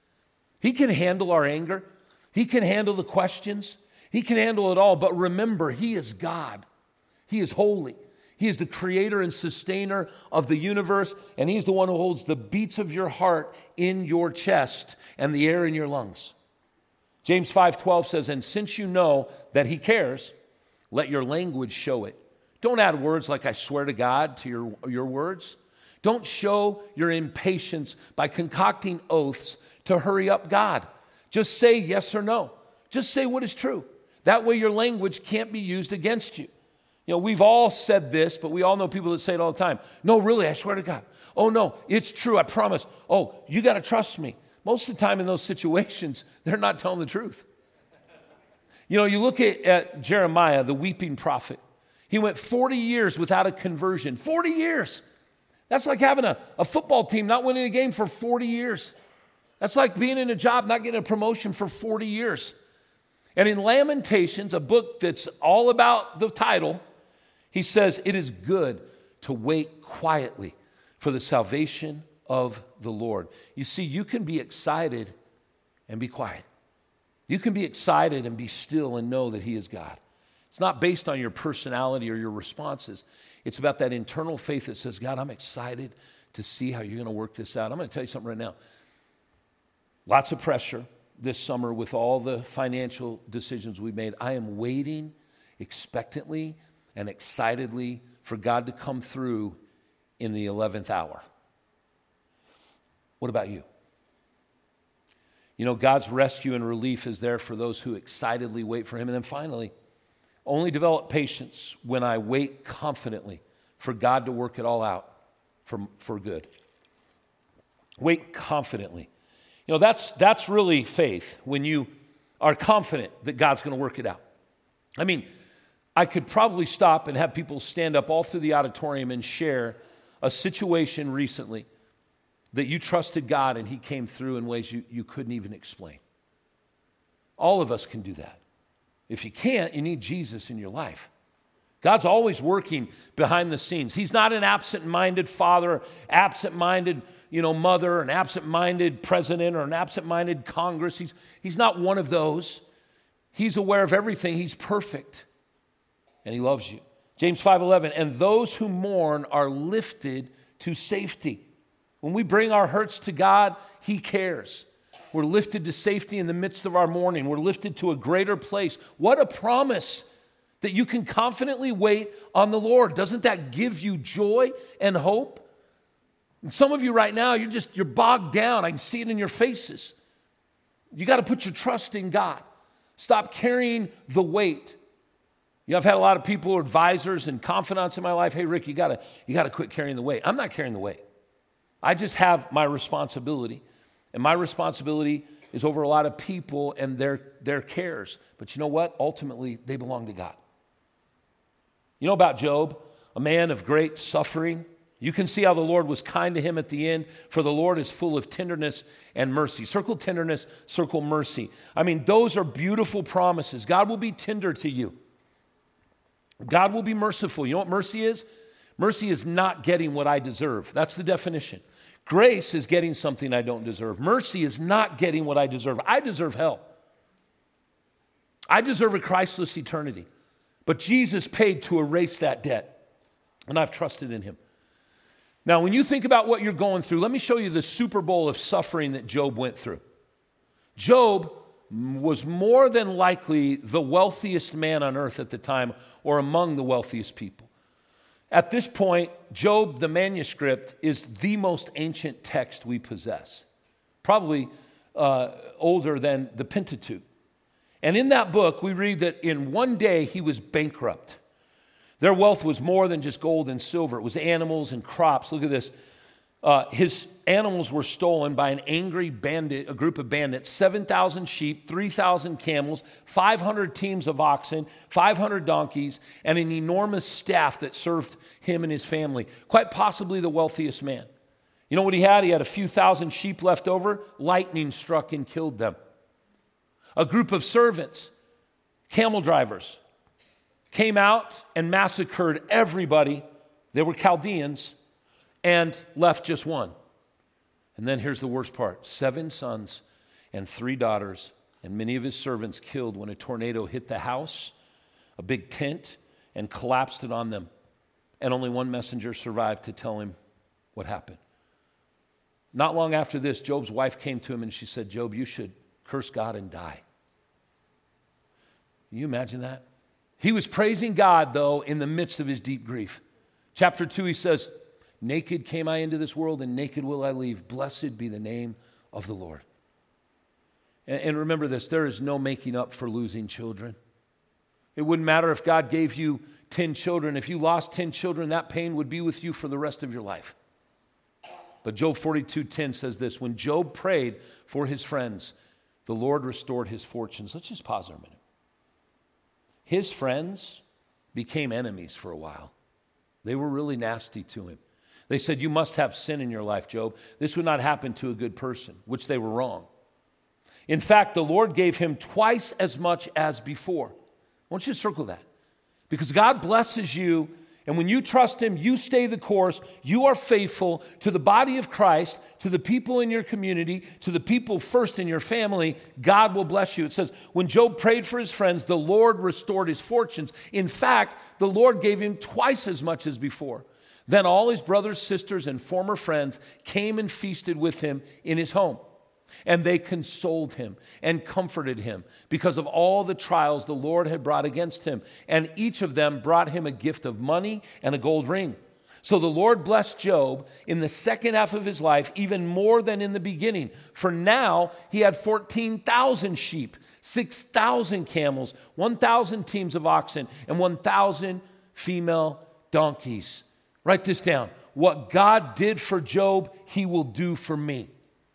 He can handle our anger. He can handle the questions. He can handle it all. But remember, He is God. He is holy. He is the creator and sustainer of the universe, and He's the one who holds the beats of your heart in your chest and the air in your lungs. James five twelve says, and since you know that He cares, let your language show it. Don't add words like I swear to God to your, your words. Don't show your impatience by concocting oaths to hurry up God. Just say yes or no. Just say what is true. That way your language can't be used against you. You know, we've all said this, but we all know people that say it all the time. No, really, I swear to God. Oh, no, it's true, I promise. Oh, you got to trust me. Most of the time in those situations, they're not telling the truth. You know, you look at, at Jeremiah, the weeping prophet. He went forty years without a conversion. forty years. That's like having a, a football team not winning a game for forty years. That's like being in a job, not getting a promotion for forty years. And in Lamentations, a book that's all about the title, he says, it is good to wait quietly for the salvation of the Lord. You see, you can be excited and be quiet. You can be excited and be still and know that He is God. It's not based on your personality or your responses. It's about that internal faith that says, God, I'm excited to see how you're going to work this out. I'm going to tell you something right now. Lots of pressure this summer with all the financial decisions we made. I am waiting expectantly and excitedly for God to come through in the eleventh hour. What about you? You know, God's rescue and relief is there for those who excitedly wait for Him. And then finally, only develop patience when I wait confidently for God to work it all out for, for good. Wait confidently. You know, that's, that's really faith, when you are confident that God's going to work it out. I mean, I could probably stop and have people stand up all through the auditorium and share a situation recently that you trusted God and He came through in ways you, you couldn't even explain. All of us can do that. If you can't, you need Jesus in your life. God's always working behind the scenes. He's not an absent-minded father, absent-minded, you know, mother, an absent-minded president, or an absent-minded Congress. He's, he's not one of those. He's aware of everything. He's perfect, and He loves you. James five eleven, and those who mourn are lifted to safety. When we bring our hurts to God, He cares. We're lifted to safety in the midst of our mourning. We're lifted to a greater place. What a promise that you can confidently wait on the Lord. Doesn't that give you joy and hope? And some of you right now, you're just, you're bogged down. I can see it in your faces. You got to put your trust in God. Stop carrying the weight. You know, I've had a lot of people, advisors and confidants in my life. Hey, Rick, you gotta, you gotta quit carrying the weight. I'm not carrying the weight. I just have my responsibility. And my responsibility is over a lot of people and their, their cares. But you know what? Ultimately, they belong to God. You know about Job, a man of great suffering? You can see how the Lord was kind to him at the end, for the Lord is full of tenderness and mercy. Circle tenderness, circle mercy. I mean, those are beautiful promises. God will be tender to you. God will be merciful. You know what mercy is? Mercy is not getting what I deserve. That's the definition. Grace is getting something I don't deserve. Mercy is not getting what I deserve. I deserve hell. I deserve a Christless eternity. But Jesus paid to erase that debt, and I've trusted in him. Now, when you think about what you're going through, let me show you the Super Bowl of suffering that Job went through. Job was more than likely the wealthiest man on earth at the time, or among the wealthiest people. At this point, Job, the manuscript, is the most ancient text we possess, probably uh, older than the Pentateuch. And in that book, we read that in one day he was bankrupt. Their wealth was more than just gold and silver. It was animals and crops. Look at this. Uh, his animals were stolen by an angry bandit, a group of bandits, seven thousand sheep, three thousand camels, five hundred teams of oxen, five hundred donkeys, and an enormous staff that served him and his family. Quite possibly the wealthiest man. You know what he had? He had a few thousand sheep left over. Lightning struck and killed them. A group of servants, camel drivers, came out and massacred everybody. They were Chaldeans, and left just one. And then here's the worst part. Seven sons and three daughters and many of his servants killed when a tornado hit the house, a big tent, and collapsed it on them. And only one messenger survived to tell him what happened. Not long after this, Job's wife came to him and she said, Job, you should curse God and die. Can you imagine that? He was praising God, though, in the midst of his deep grief. Chapter two, he says, naked came I into this world, and naked will I leave. Blessed be the name of the Lord. And, and remember this, there is no making up for losing children. It wouldn't matter if God gave you ten children. If you lost ten children, that pain would be with you for the rest of your life. But Job forty-two ten says this, when Job prayed for his friends, the Lord restored his fortunes. Let's just pause there a minute. His friends became enemies for a while. They were really nasty to him. They said, you must have sin in your life, Job. This would not happen to a good person, which they were wrong. In fact, the Lord gave him twice as much as before. I want you to circle that. Because God blesses you, and when you trust him, you stay the course, you are faithful to the body of Christ, to the people in your community, to the people first in your family, God will bless you. It says, when Job prayed for his friends, the Lord restored his fortunes. In fact, the Lord gave him twice as much as before. Then all his brothers, sisters, and former friends came and feasted with him in his home. And they consoled him and comforted him because of all the trials the Lord had brought against him. And each of them brought him a gift of money and a gold ring. So the Lord blessed Job in the second half of his life even more than in the beginning. For now he had fourteen thousand sheep, six thousand camels, one thousand teams of oxen, and one thousand female donkeys. Write this down. What God did for Job, he will do for me.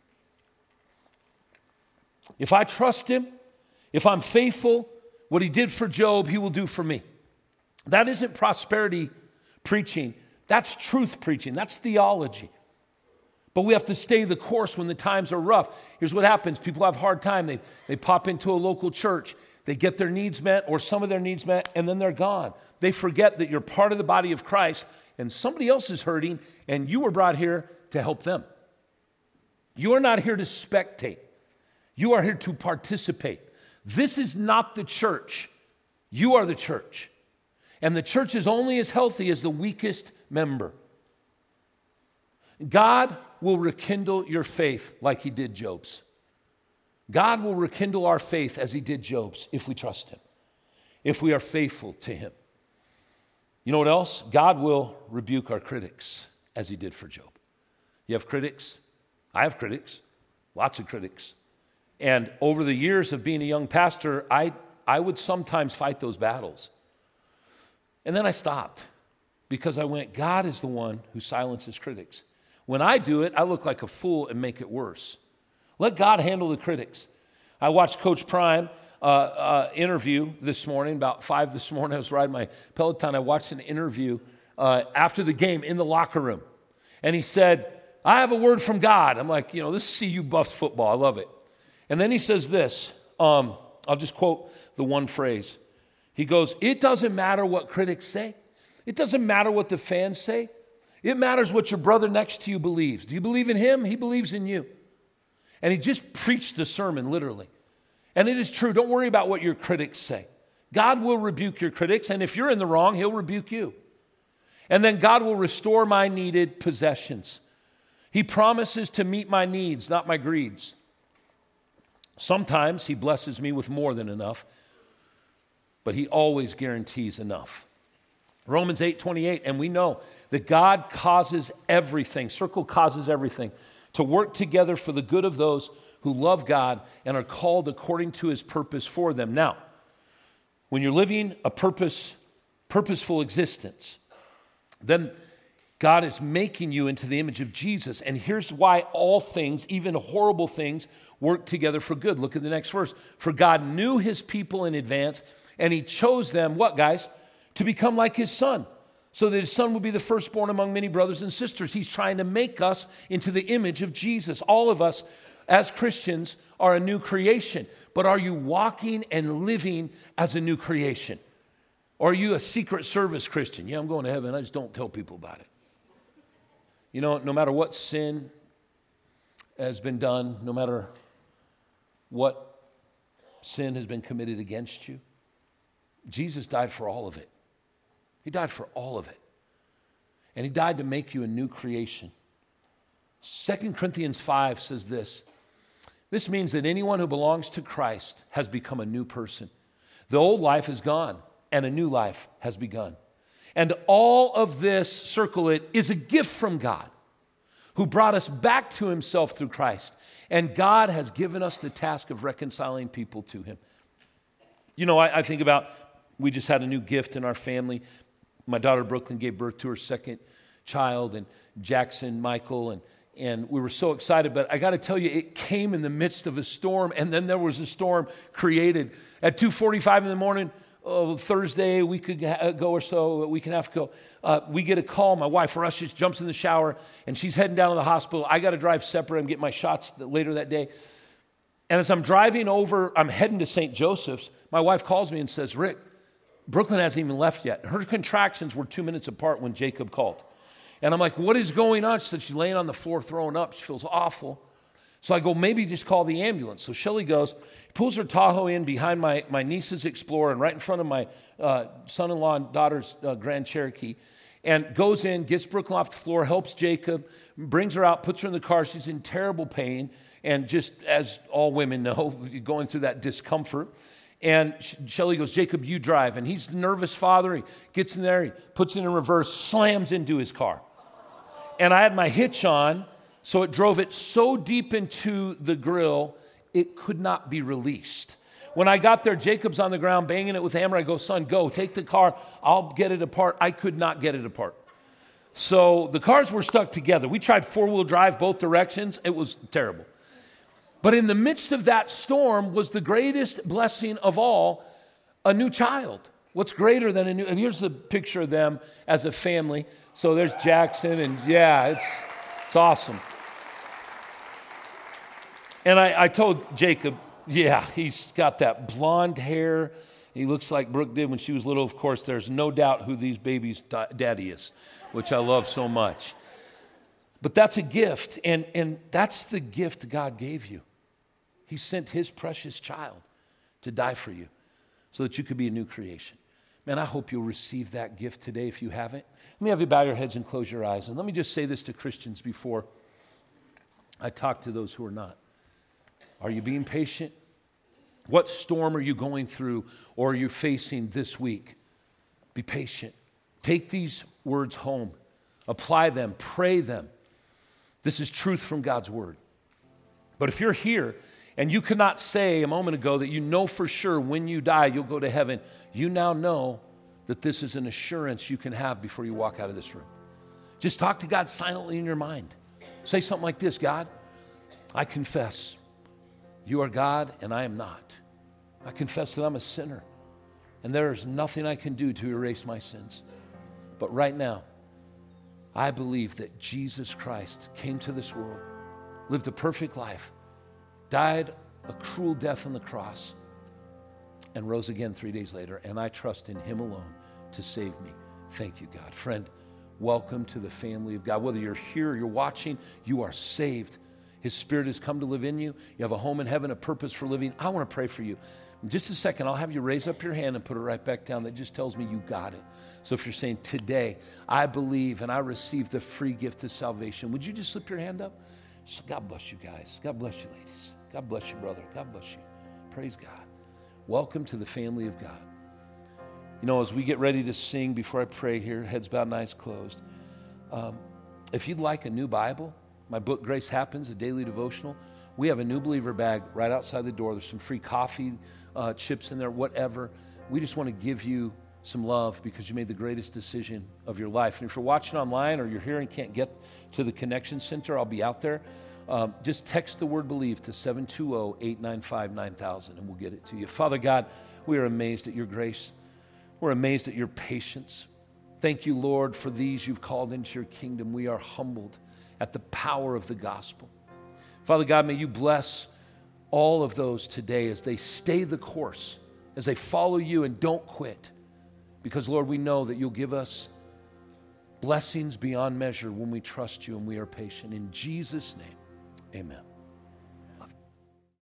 If I trust him, if I'm faithful, what he did for Job, he will do for me. That isn't prosperity preaching. That's truth preaching. That's theology. But we have to stay the course when the times are rough. Here's what happens. People have a hard time. They, they pop into a local church. They get their needs met or some of their needs met, and then they're gone. They forget that you're part of the body of Christ, and somebody else is hurting, and you were brought here to help them. You are not here to spectate. You are here to participate. This is not the church. You are the church. And the church is only as healthy as the weakest member. God will rekindle your faith like he did Job's. God will rekindle our faith as he did Job's if we trust him, if we are faithful to him. You know what else? God will rebuke our critics as he did for Job. You have critics. I have critics. Lots of critics. And over the years of being a young pastor, I, I would sometimes fight those battles. And then I stopped because I went, God is the one who silences critics. When I do it, I look like a fool and make it worse. Let God handle the critics. I watched Coach Prime uh, uh, interview this morning, about five this morning. I was riding my Peloton. I watched an interview uh, after the game in the locker room. And he said, I have a word from God. I'm like, you know, this is C U Buffs football. I love it. And then he says this. Um, I'll just quote the one phrase. He goes, it doesn't matter what critics say. It doesn't matter what the fans say. It matters what your brother next to you believes. Do you believe in him? He believes in you. And he just preached the sermon, literally. And it is true. Don't worry about what your critics say. God will rebuke your critics, and if you're in the wrong, he'll rebuke you. And then God will restore my needed possessions. He promises to meet my needs, not my greeds. Sometimes he blesses me with more than enough, but he always guarantees enough. Romans eight twenty-eight, and we know that God causes everything, circle causes everything, to work together for the good of those who love God and are called according to his purpose for them. Now, when you're living a purpose, purposeful existence, then God is making you into the image of Jesus. And here's why all things, even horrible things, work together for good. Look at the next verse. For God knew his people in advance, and he chose them, what, guys? To become like his son, so that his son would be the firstborn among many brothers and sisters. He's trying to make us into the image of Jesus. All of us, as Christians, are a new creation. But are you walking and living as a new creation? Or are you a Secret Service Christian? Yeah, I'm going to heaven. I just don't tell people about it. You know, no matter what sin has been done, no matter what sin has been committed against you, Jesus died for all of it. He died for all of it. And he died to make you a new creation. Second Corinthians five says this. This means that anyone who belongs to Christ has become a new person. The old life is gone, and a new life has begun. And all of this, circle it, is a gift from God, who brought us back to himself through Christ. And God has given us the task of reconciling people to him. You know, I, I think about, we just had a new gift in our family. My daughter Brooklyn gave birth to her second child, and Jackson, Michael, and, and we were so excited. But I got to tell you, it came in the midst of a storm, and then there was a storm created. At two forty-five in the morning, oh, Thursday, a week ago or so, a week and a half ago, uh, we get a call. My wife, Rush, just jumps in the shower, and she's heading down to the hospital. I got to drive separate and get my shots later that day. And as I'm driving over, I'm heading to Saint Joseph's, my wife calls me and says, Rick, Brooklyn hasn't even left yet. Her contractions were two minutes apart when Jacob called. And I'm like, what is going on? She said she's laying on the floor throwing up. She feels awful. So I go, maybe just call the ambulance. So Shelly goes, pulls her Tahoe in behind my, my niece's Explorer and right in front of my uh, son-in-law and daughter's uh, Grand Cherokee, and goes in, gets Brooklyn off the floor, helps Jacob, brings her out, puts her in the car. She's in terrible pain, and just as all women know, going through that discomfort. And Shelly goes, Jacob, you drive. And he's the nervous father. He gets in there, he puts it in reverse, slams into his car. And I had my hitch on, so it drove it so deep into the grill, it could not be released. When I got there, Jacob's on the ground banging it with a hammer. I go, son, go, take the car. I'll get it apart. I could not get it apart. So the cars were stuck together. We tried four-wheel drive both directions. It was terrible. But in the midst of that storm was the greatest blessing of all, a new child. What's greater than a new, and here's the picture of them as a family. So there's Jackson, and yeah, it's it's awesome. And I, I told Jacob, yeah, he's got that blonde hair. He looks like Brooke did when she was little. Of course, there's no doubt who these babies' daddy is, which I love so much. But that's a gift, and, and that's the gift God gave you. He sent his precious child to die for you so that you could be a new creation. Man, I hope you'll receive that gift today if you haven't. Let me have you bow your heads and close your eyes. And let me just say this to Christians before I talk to those who are not. Are you being patient? What storm are you going through or are you facing this week? Be patient. Take these words home. Apply them. Pray them. This is truth from God's word. But if you're here and you could not say a moment ago that you know for sure when you die you'll go to heaven, you now know that this is an assurance you can have before you walk out of this room. Just talk to God silently in your mind. Say something like this: God, I confess you are God and I am not. I confess that I'm a sinner and there is nothing I can do to erase my sins. But right now, I believe that Jesus Christ came to this world, lived a perfect life, died a cruel death on the cross, and rose again three days later, and I trust in him alone to save me. Thank you, God. Friend, welcome to the family of God. Whether you're here or you're watching, you are saved. His Spirit has come to live in you. You have a home in heaven, a purpose for living. I want to pray for you. In just a second, I'll have you raise up your hand and put it right back down. That just tells me you got it. So if you're saying, today, I believe and I receive the free gift of salvation, would you just slip your hand up? So God bless you guys. God bless you, ladies. God bless you, brother. God bless you. Praise God. Welcome to the family of God. You know, as we get ready to sing, before I pray here, heads bowed and eyes closed, um, if you'd like a new Bible, my book, Grace Happens, a daily devotional, we have a new believer bag right outside the door. There's some free coffee uh, chips in there, whatever. We just want to give you some love because you made the greatest decision of your life. And if you're watching online or you're here and can't get to the Connection Center, I'll be out there. Um, just text the word BELIEVE to seven two zero, eight nine five, nine thousand and we'll get it to you. Father God, we are amazed at your grace. We're amazed at your patience. Thank you, Lord, for these you've called into your kingdom. We are humbled at the power of the gospel. Father God, may you bless all of those today as they stay the course, as they follow you and don't quit. Because, Lord, we know that you'll give us blessings beyond measure when we trust you and we are patient. In Jesus' name, amen.